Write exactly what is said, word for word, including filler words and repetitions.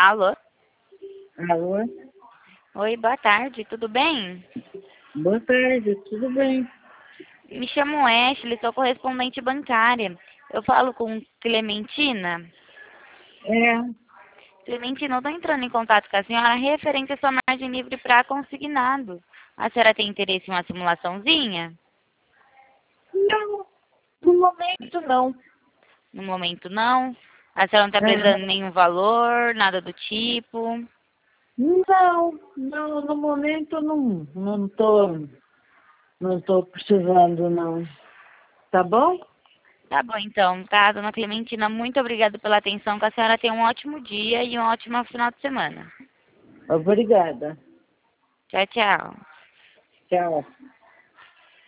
Alô? Alô? Oi, boa tarde, tudo bem? Boa tarde, tudo bem? Me chamo Ashley, sou correspondente bancária. Eu falo com Clementina. É, Clementina, eu estou entrando em contato com a senhora referente à sua margem livre para consignado. A senhora tem interesse em uma simulaçãozinha? não, no momento não. No momento não. A senhora não está É, precisando de nenhum valor, nada do tipo. não, não, no momento não, não tô, não tô precisando não. Tá bom? Tá bom, então, tá, dona Clementina, muito obrigada pela atenção, que a senhora tenha um ótimo dia e um ótimo final de semana. Obrigada. Tchau, tchau. Tchau.